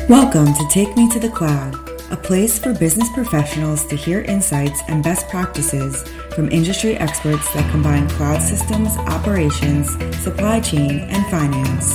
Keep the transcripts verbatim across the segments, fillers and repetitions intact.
Welcome to Take Me to the Cloud, a place for business professionals to hear insights and best practices from industry experts that combine cloud systems, operations, supply chain, and finance.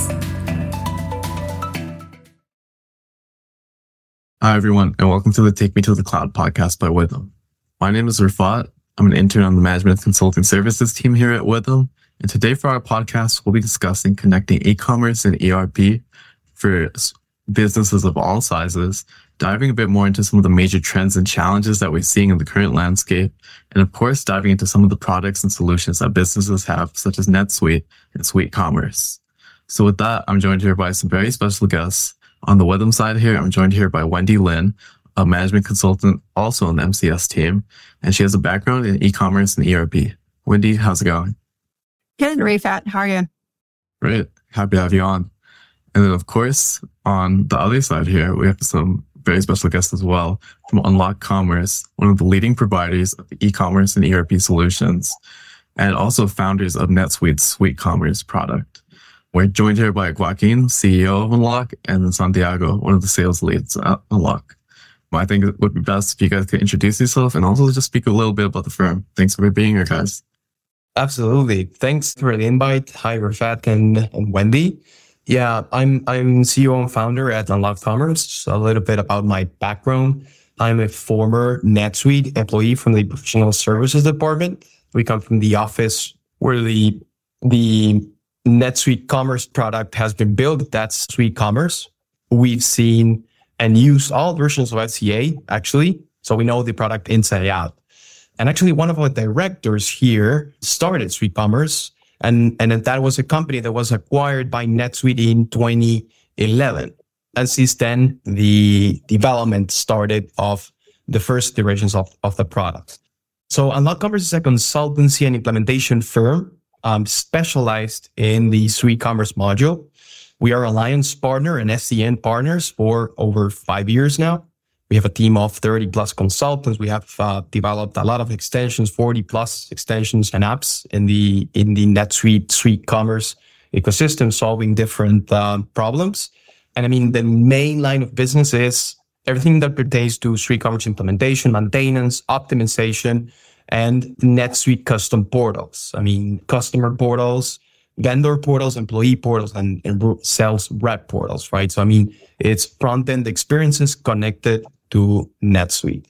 Hi, everyone, and welcome to the Take Me to the Cloud podcast by Witham. My name is Rafat. I'm an intern on the Management Consulting Services team here at Witham. And today for our podcast, we'll be discussing connecting e-commerce and E R P for businesses of all sizes, diving a bit more into some of the major trends and challenges that we're seeing in the current landscape, and of course, diving into some of the products and solutions that businesses have, such as NetSuite and SuiteCommerce. So with that, I'm joined here by some very special guests. On the Witham side here, I'm joined here by Wendy Lin, a management consultant also on the M C S team, and she has a background in e-commerce and E R P. Wendy, how's it going? Good, Rafat. How are you? Great. Happy to have you on. And then, of course, on the other side here, we have some very special guests as well from Unlock Commerce, one of the leading providers of e-commerce and E R P solutions, and also founders of NetSuite's SuiteCommerce product. We're joined here by Joaquin, C E O of Unlock, and then Santiago, one of the sales leads at Unlock. Well, I think it would be best if you guys could introduce yourself and also just speak a little bit about the firm. Thanks for being here, guys. Absolutely. Thanks for the invite. Hi, Rafat and, and Wendy. Yeah, I'm I'm C E O and founder at Unlock Commerce. Just a little bit about my background. I'm a former NetSuite employee from the professional services department. We come from the office where the the NetSuite Commerce product has been built. That's SuiteCommerce. We've seen and used all versions of S C A, actually. So we know the product inside out. And actually, one of our directors here started SuiteCommerce. And, and that was a company that was acquired by NetSuite in twenty eleven. And since then, the development started of the first iterations of, of the product. So Unlock Commerce is a consultancy and implementation firm um, specialized in the SuiteCommerce module. We are Alliance partner and S C N partners for over five years now. We have a team of thirty plus consultants. We have uh, developed a lot of extensions, forty plus extensions and apps in the in the NetSuite SuiteCommerce ecosystem, solving different uh, problems. And I mean, the main line of business is everything that pertains to SuiteCommerce implementation, maintenance, optimization, and NetSuite custom portals. I mean, customer portals, vendor portals, employee portals, and, and sales rep portals, right? So, I mean, it's front-end experiences connected to NetSuite.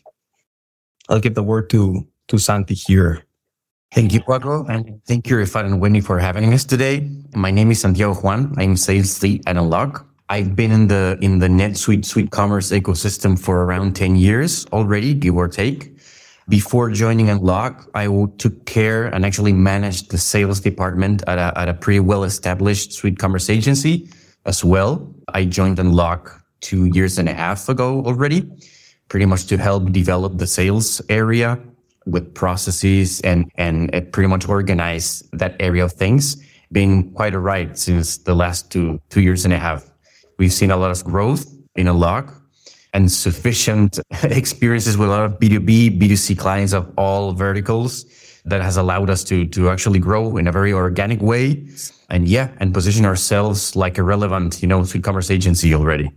I'll give the word to, to Santi here. Thank you, Paco, and thank you, Rafat and Wendy, for having us today. My name is Santiago Juan. I'm sales lead at Unlock. I've been in the in the NetSuite SuiteCommerce ecosystem for around ten years already, give or take. Before joining Unlock, I took care and actually managed the sales department at a, at a pretty well-established SuiteCommerce agency as well. I joined Unlock two years and a half ago already, pretty much to help develop the sales area with processes and, and pretty much organize that area of things. Been quite a ride since the last two, two years and a half. We've seen a lot of growth in Unlock and sufficient experiences with a lot of B two B, B two C clients of all verticals that has allowed us to, to actually grow in a very organic way. And yeah, and position ourselves like a relevant, you know, SuiteCommerce agency already.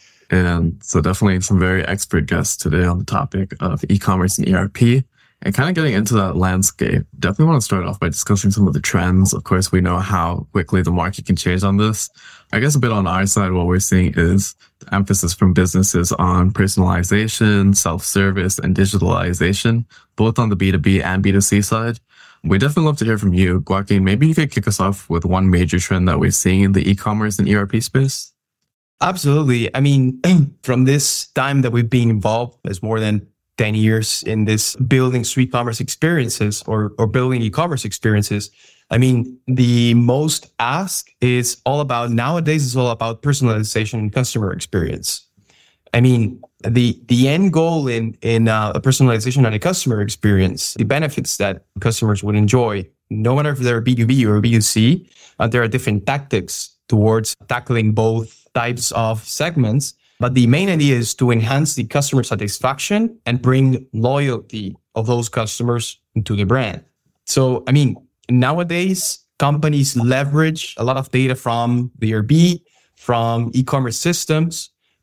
And so definitely some very expert guests today on the topic of e-commerce and E R P. And kind of getting into that landscape, definitely want to start off by discussing some of the trends. Of course, we know how quickly the market can change on this. I guess a bit on our side, what we're seeing is the emphasis from businesses on personalization, self-service, and digitalization, both on the B two B and B two C side. We'd definitely love to hear from you. Joaquin, maybe you could kick us off with one major trend that we're seeing in the e-commerce and E R P space. Absolutely. I mean, from this time that we've been involved, there's more than ten years in this building SuiteCommerce experiences or, or building e-commerce experiences. I mean, the most ask is all about, nowadays it's all about personalization and customer experience. I mean, the the end goal in, in uh, a personalization and a customer experience, the benefits that customers would enjoy, no matter if they're B two B or B two C, uh, there are different tactics towards tackling both types of segments. But the main idea is to enhance the customer satisfaction and bring loyalty of those customers to the brand. So, I mean, nowadays, companies leverage a lot of data from the E R P, from e-commerce systems,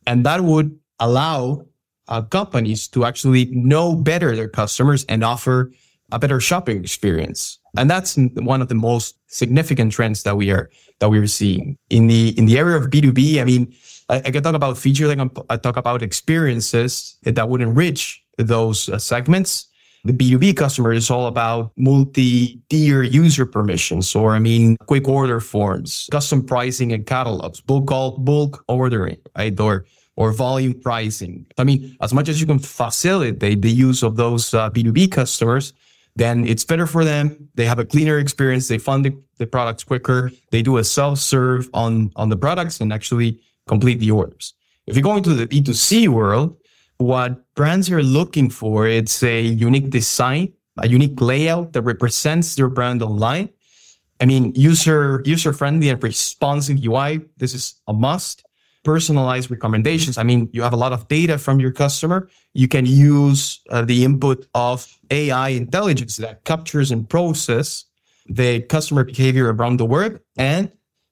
And that would allow uh, companies to actually know better their customers and offer a better shopping experience. And that's one of the most significant trends that we are that we are seeing in the in the area of B two B. I mean, I, I can talk about features, I can I talk about experiences that would enrich those uh, segments. The B two B customer is all about multi-tier user permissions, or I mean, quick order forms, custom pricing and catalogs, bulk bulk ordering, right, or or volume pricing. I mean, as much as you can facilitate the use of those uh, B two B customers, then it's better for them. They have a cleaner experience. They fund the, the products quicker. They do a self-serve on, on the products and actually complete the orders. If you go into the B two C world, what brands are looking for, it's a unique design, a unique layout that represents their brand online. I mean, user, user-friendly and responsive U I. This is a must. Personalized recommendations. I mean, you have a lot of data from your customer. You can use uh, the input of A I intelligence that captures and process the customer behavior around the world and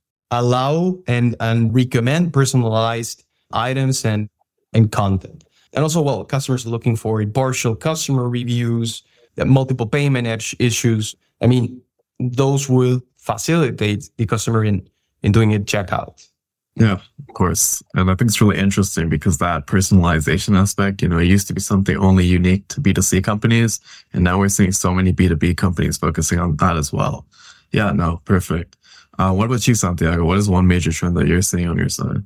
allow and, and recommend personalized items and, and content. And also, well, customers are looking for partial customer reviews, multiple payment edge issues. I mean, those will facilitate the customer in, in doing a checkout. Yeah, of course. And I think it's really interesting because that personalization aspect, you know, it used to be something only unique to B two C companies. And now we're seeing so many B two B companies focusing on that as well. Yeah, no, perfect. Uh, what about you, Santiago? What is one major trend that you're seeing on your side?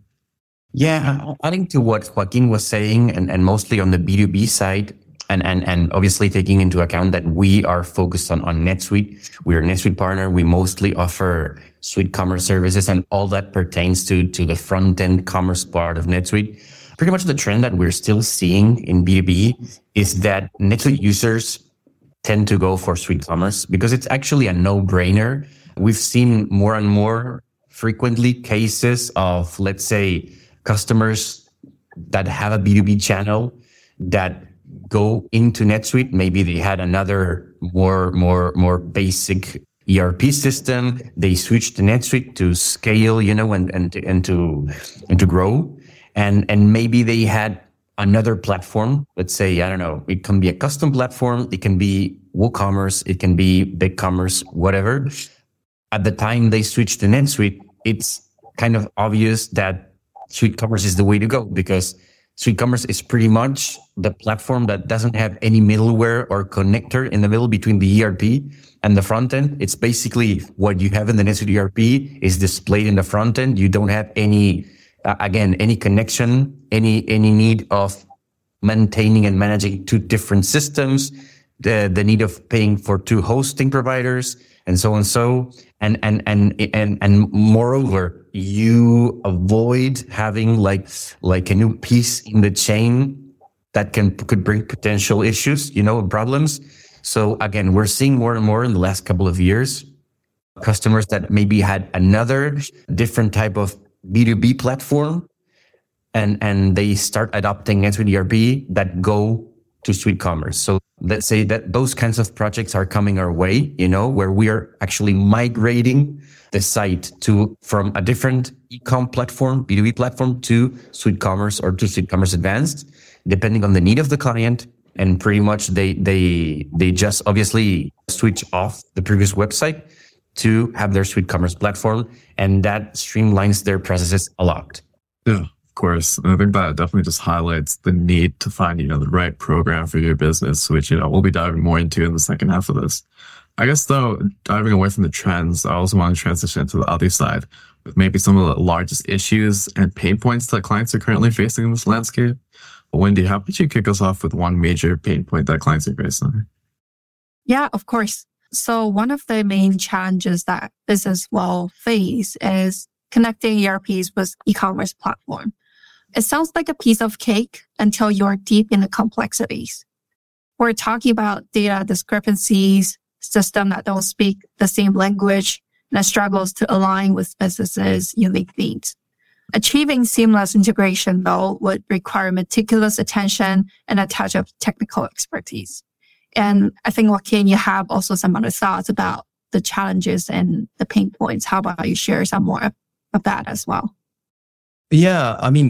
Yeah, adding to what Joaquin was saying, and, and mostly on the B two B side, and, and, and obviously taking into account that we are focused on, on NetSuite. We're a NetSuite partner. We mostly offer Suite Commerce services, and all that pertains to, to the front-end commerce part of NetSuite. Pretty much the trend that we're still seeing in B two B is that NetSuite users tend to go for Suite Commerce because it's actually a no-brainer. We've seen more and more frequently cases of, let's say, customers that have a B two B channel that go into NetSuite. Maybe they had another more, more, more basic E R P system. They switched to NetSuite to scale, you know, and, and, and to, and to grow. And, and maybe they had another platform. Let's say, I don't know, it can be a custom platform. It can be WooCommerce. It can be BigCommerce, whatever. At the time they switched to NetSuite, it's kind of obvious that Suite Commerce is the way to go, because Suite Commerce is pretty much the platform that doesn't have any middleware or connector in the middle between the E R P and the front end. It's basically what you have in the NetSuite E R P is displayed in the front end. You don't have any, uh, again, any connection, any, any need of maintaining and managing two different systems, the, the need of paying for two hosting providers, and so on. So, and, and, and, and, and moreover, you avoid having like, like a new piece in the chain that can, could bring potential issues, you know, problems. So again, we're seeing more and more in the last couple of years, customers that maybe had another different type of B two B platform, and, and they start adopting NetSuite E R P that go to Suite Commerce. So let's say that those kinds of projects are coming our way, you know, where we are actually migrating the site to, from a different e-com platform, B two B platform, to Suite Commerce or to Suite Commerce Advanced, depending on the need of the client. And pretty much they, they, they just obviously switch off the previous website to have their Suite Commerce platform. And that streamlines their processes a lot. Yeah, of course. And I think that definitely just highlights the need to find, you know, the right program for your business, which, you know, we'll be diving more into in the second half of this. I guess, though, diving away from the trends, I also want to transition to the other side with maybe some of the largest issues and pain points that clients are currently facing in this landscape. Wendy, how about you kick us off with one major pain point that clients are facing? Yeah, of course. So one of the main challenges that business will face is connecting E R Ps with e-commerce platform. It sounds like a piece of cake until you're deep in the complexities. We're talking about data discrepancies, systems that don't speak the same language, and that struggles to align with businesses' unique needs. Achieving seamless integration, though, would require meticulous attention and a touch of technical expertise. And I think, Joaquin, you have also some other thoughts about the challenges and the pain points. How about you share some more of that as well? Yeah, I mean,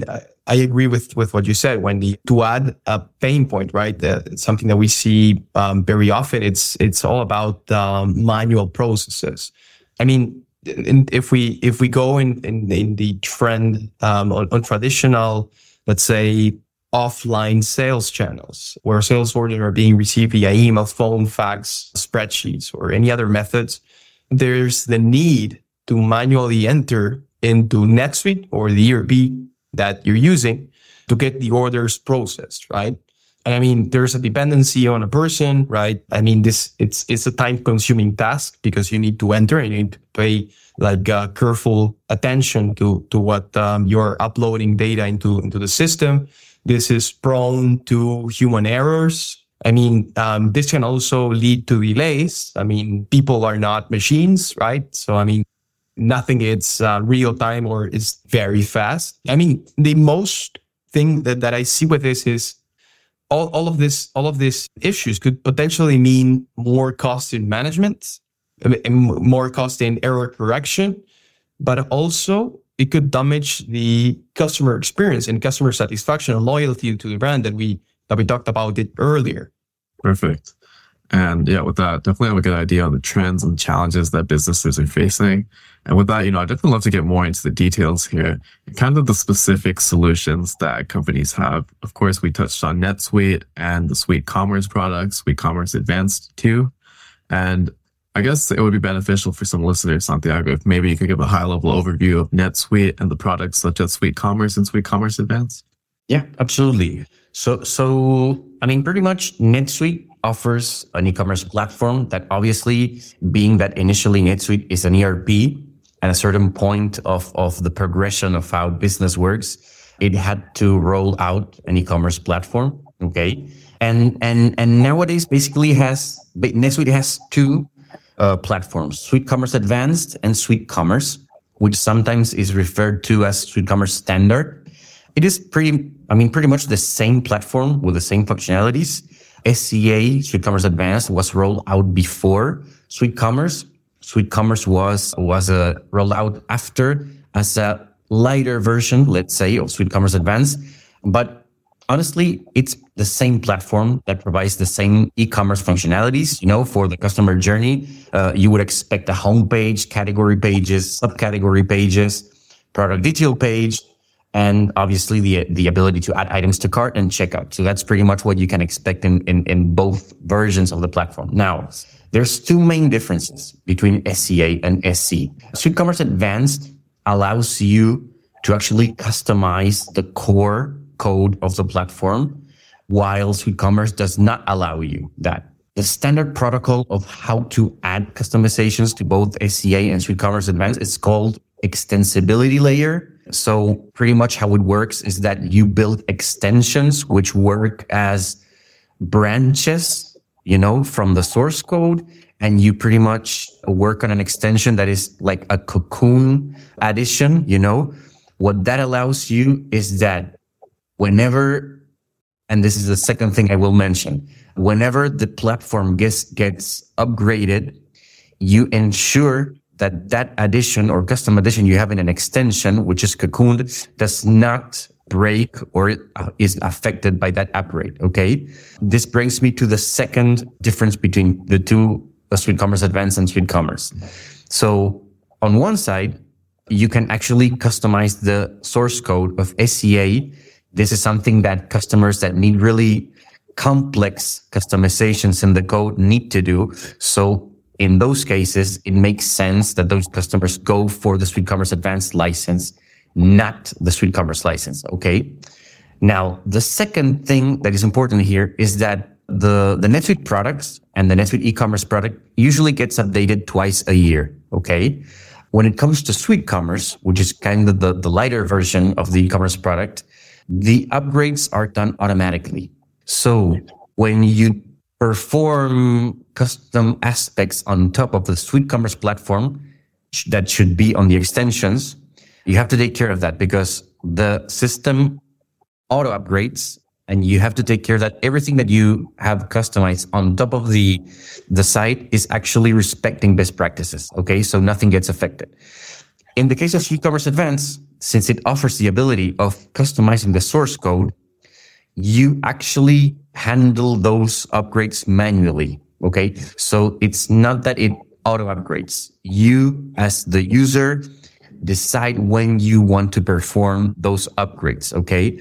I agree with, with what you said, Wendy. To add a pain point, right? Uh, it's something that we see um, very often. It's it's all about um, manual processes. I mean, in, if we if we go in in, in the trend um, on, on traditional, let's say, offline sales channels, where sales orders are being received via email, phone, fax, spreadsheets, or any other methods, there's the need to manually enter into NetSuite or the E R P that you're using to get the orders processed, right? And I mean, there's a dependency on a person, right? I mean, this it's it's a time-consuming task because you need to enter and you need to pay like uh, careful attention to to what um, you're uploading data into into the system. This is prone to human errors. I mean, um, this can also lead to delays. I mean, people are not machines, right? So, I mean, nothing is uh, real time or is very fast. I mean, the most thing that, that I see with this is all, all of this, all of these issues could potentially mean more cost in management, more cost in error correction, but also it could damage the customer experience and customer satisfaction and loyalty to the brand that we that we talked about it earlier. Perfect. And yeah, with that, definitely have a good idea on the trends and challenges that businesses are facing. And with that, you know, I'd definitely love to get more into the details here, kind of the specific solutions that companies have. Of course, we touched on NetSuite and the Suite Commerce products, Suite Commerce Advanced too. And I guess it would be beneficial for some listeners, Santiago, if maybe you could give a high-level overview of NetSuite and the products such as Suite Commerce and Suite Commerce Advanced. Yeah, absolutely. So, so I mean, pretty much NetSuite offers an e-commerce platform that obviously, being that initially NetSuite is an E R P, at a certain point of, of the progression of how business works, it had to roll out an e-commerce platform. Okay. And, and, and nowadays basically has, NetSuite has two Uh, platforms, Suite Commerce Advanced and Suite Commerce, which sometimes is referred to as Suite Commerce Standard. It is pretty, I mean, pretty much the same platform with the same functionalities. S C A, Suite Commerce Advanced, was rolled out before Suite Commerce. Suite Commerce was, was uh, rolled out after as a lighter version, let's say, of Suite Commerce Advanced. But honestly, it's the same platform that provides the same e-commerce functionalities. You know, for the customer journey, uh, you would expect a homepage, category pages, subcategory pages, product detail page, and obviously the the ability to add items to cart and checkout. So that's pretty much what you can expect in, in, in both versions of the platform. Now, there's two main differences between S C A and S C. Suite Commerce Advanced allows you to actually customize the core code of the platform, while Suite Commerce does not allow you that. The standard protocol of how to add customizations to both S C A and Suite Commerce Advanced is called extensibility layer. So pretty much how it works is that you build extensions which work as branches, you know, from the source code, and you pretty much work on an extension that is like a cocoon addition, you know. What that allows you is that whenever, and this is the second thing I will mention, whenever the platform gets, gets upgraded, you ensure that that addition or custom addition you have in an extension, which is cocooned, does not break or is affected by that upgrade. Okay. This brings me to the second difference between the two, the Suite Commerce Advanced and Suite Commerce. So on one side, you can actually customize the source code of S C A. This is something that customers that need really complex customizations in the code need to do. So in those cases, it makes sense that those customers go for the Suite Commerce Advanced license, not the Suite Commerce license. Okay. Now, the second thing that is important here is that the, the NetSuite products and the NetSuite e-commerce product usually gets updated twice a year. Okay. When it comes to Suite Commerce, which is kind of the, the lighter version of the e-commerce product, the upgrades are done automatically. So when you perform custom aspects on top of the Suite Commerce platform that should be on the extensions, you have to take care of that because the system auto upgrades, and you have to take care that everything that you have customized on top of the, the site is actually respecting best practices. Okay. So nothing gets affected. In the case of Suite Commerce Advanced, since it offers the ability of customizing the source code, you actually handle those upgrades manually. Okay. So it's not that it auto upgrades. You as the user decide when you want to perform those upgrades. Okay.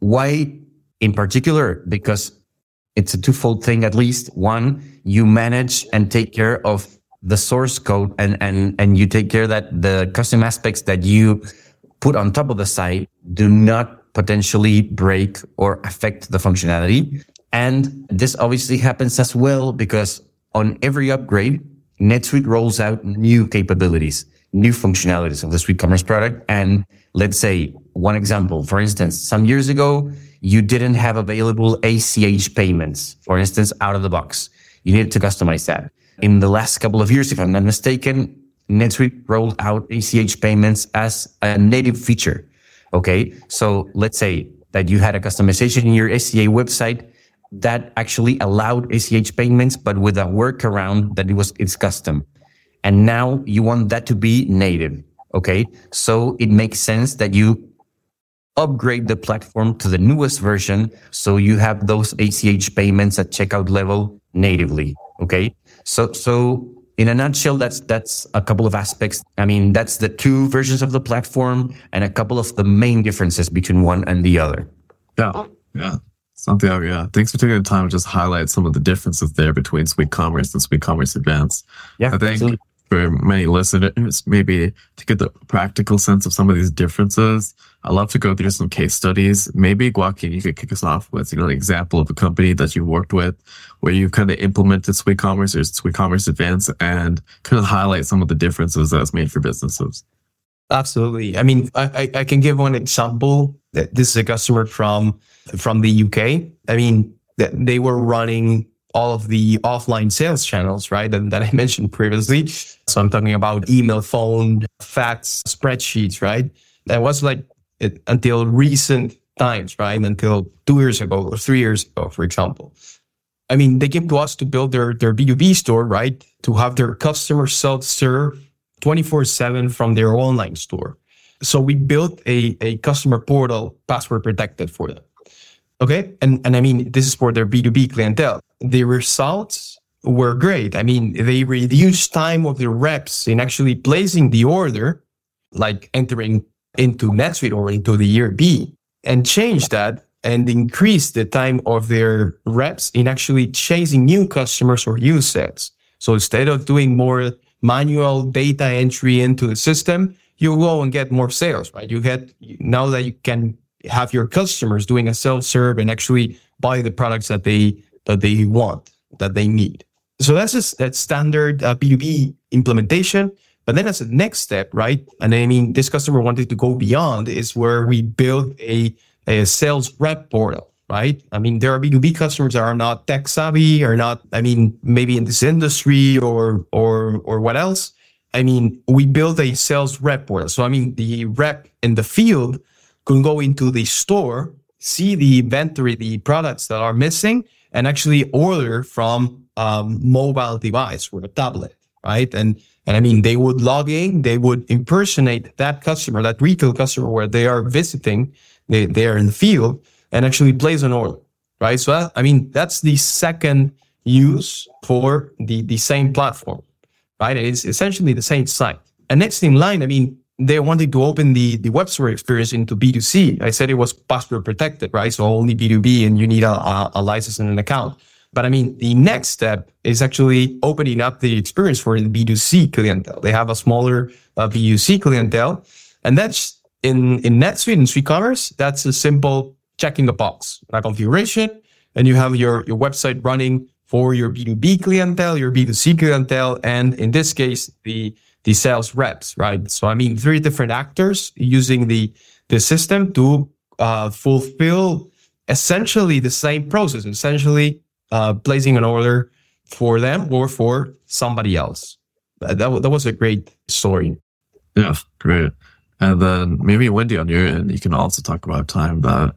Why in particular? Because it's a twofold thing, at least. One, you manage and take care of the source code and, and, and you take care that the custom aspects that you put on top of the site do not potentially break or affect the functionality. And this obviously happens as well because on every upgrade, NetSuite rolls out new capabilities, new functionalities of the SuiteCommerce product. And let's say one example, for instance, some years ago, you didn't have available A C H payments, for instance, out of the box. You needed to customize that. In the last couple of years, if I'm not mistaken, NetSuite rolled out A C H payments as a native feature. Okay. So let's say that you had a customization in your S C A website that actually allowed A C H payments, but with a workaround that it was, it's custom. And now you want that to be native. Okay. So it makes sense that you upgrade the platform to the newest version. So you have those A C H payments at checkout level natively. Okay. So, so in a nutshell, that's, that's a couple of aspects. I mean, that's the two versions of the platform and a couple of the main differences between one and the other. Yeah. Yeah. Something, yeah. Thanks for taking the time to just highlight some of the differences there between SuiteCommerce and SuiteCommerce Advanced. Yeah. I think absolutely. For many listeners, maybe to get the practical sense of some of these differences, I'd love to go through some case studies. Maybe, Joaquin, you could kick us off with, you know, an example of a company that you worked with where you kind of implemented SuiteCommerce or SuiteCommerce Advanced and kind of highlight some of the differences that it's made for businesses. Absolutely. I mean, I, I can give one example. This is a customer from, from the U K. I mean, they were running all of the offline sales channels, right? And that I mentioned previously. So I'm talking about email, phone, fax, spreadsheets, right? That was like it, until recent times, right? Until two years ago or three years ago, for example. I mean, they came to us to build their, their B two B store, right? To have their customers self-serve twenty-four seven from their online store. So we built a, a customer portal, password protected for them. Okay. And, and I mean, this is for their B two B clientele. The results were great. I mean, they reduced time of the reps in actually placing the order, like entering into NetSuite or into the E R P, and changed that and increased the time of their reps in actually chasing new customers or use sets. So instead of doing more manual data entry into the system, you go and get more sales, right? You get, now that you can have your customers doing a self-serve and actually buy the products that they that they want, that they need. So that's just that standard uh, B two B implementation. But then as a next step, right? And I mean, this customer wanted to go beyond is where we built a, a sales rep portal, right? I mean, there are B two B customers that are not tech savvy or not, I mean, maybe in this industry or, or, or what else. I mean, we built a sales rep portal. So, I mean, the rep in the field can go into the store, see the inventory, the products that are missing, and actually order from um mobile device or a tablet, right? And and I mean, they would log in, they would impersonate that customer, that retail customer where they are visiting, they, they are in the field, and actually place an order, right? So, I mean, that's the second use for the, the same platform, right? It's essentially the same site. And next in line, I mean, they wanted to open the, the web store experience into B two C. I said it was password protected, right? So only B two B and you need a, a, a license and an account. But I mean, the next step is actually opening up the experience for the B two C clientele. They have a smaller uh, B two C clientele. And that's in, in NetSuite and SuiteCommerce, that's a simple checking a box, a configuration, and you have your, your website running for your B two B clientele, your B two C clientele, and in this case, the the sales reps, right? So, I mean, three different actors using the, the system to uh, fulfill essentially the same process, essentially uh, placing an order for them or for somebody else. That, that was a great story. Yeah, great. And then maybe Wendy, on your end, you can also talk about a time that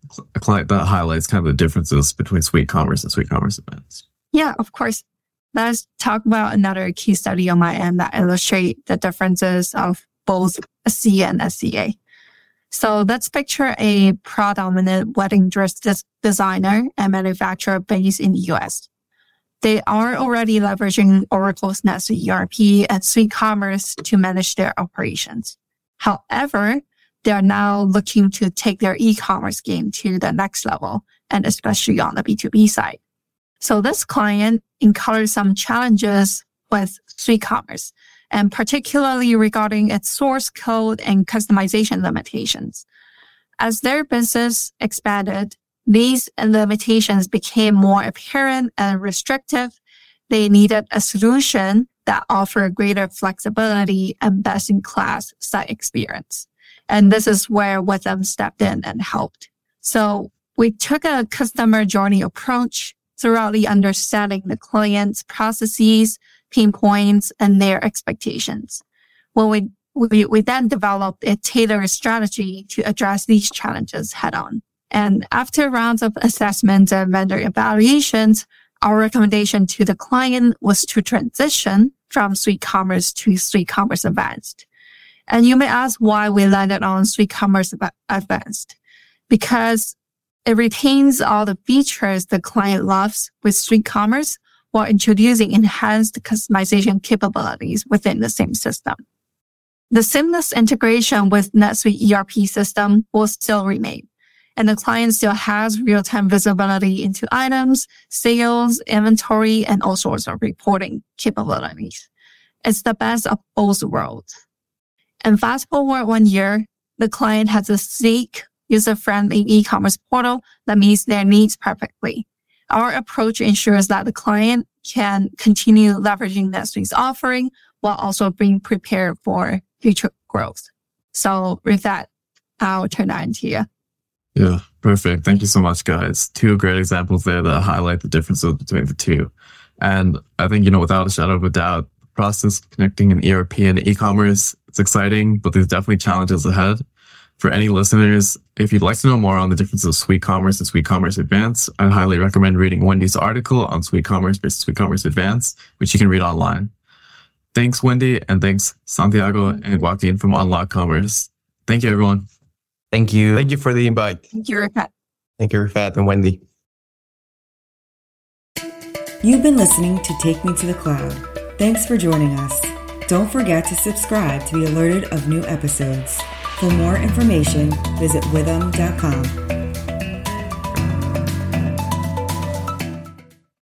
a client that highlights kind of the differences between SuiteCommerce and SuiteCommerce Advanced. Yeah, of course. Let's talk about another case study on my end that illustrate the differences of both S C and S C A. So let's picture a predominant wedding dress des- designer and manufacturer based in the U S. They are already leveraging Oracle's NetSuite E R P and SuiteCommerce to manage their operations. However, they are now looking to take their e-commerce game to the next level, and especially on the B two B side. So this client encountered some challenges with SuiteCommerce, and particularly regarding its source code and customization limitations. As their business expanded, these limitations became more apparent and restrictive. They needed a solution that offered greater flexibility and best-in-class site experience. And this is where Withum stepped in and helped. So we took a customer journey approach, thoroughly understanding the client's processes, pain points, and their expectations. Well, we, we, we then developed a tailored strategy to address these challenges head on. And after rounds of assessments and vendor evaluations, our recommendation to the client was to transition from SuiteCommerce to SuiteCommerce Advanced. And you may ask why we landed on SuiteCommerce Advanced. Because it retains all the features the client loves with SuiteCommerce while introducing enhanced customization capabilities within the same system. The seamless integration with NetSuite E R P system will still remain, and the client still has real-time visibility into items, sales, inventory, and all sorts of reporting capabilities. It's the best of both worlds. And fast forward one year, the client has a sleek, user-friendly e-commerce portal that meets their needs perfectly. Our approach ensures that the client can continue leveraging NetSuite's offering while also being prepared for future growth. So with that, I'll turn that into you. Yeah, perfect. Thank you so much, guys. Two great examples there that highlight the differences between the two. And I think, you know, without a shadow of a doubt, the process of connecting an E R P and e-commerce, it's exciting, but there's definitely challenges ahead. For any listeners, if you'd like to know more on the differences of SuiteCommerce and SuiteCommerce Advanced, I highly recommend reading Wendy's article on SuiteCommerce versus SuiteCommerce Advanced, which you can read online. Thanks, Wendy, and thanks, Santiago and Joaquin from Unlock Commerce. Thank you, everyone. Thank you. Thank you for the invite. Thank you, Rifat. Thank you, Rifat and Wendy. You've been listening to Take Me to the Cloud. Thanks for joining us. Don't forget to subscribe to be alerted of new episodes. For more information, visit withum dot com.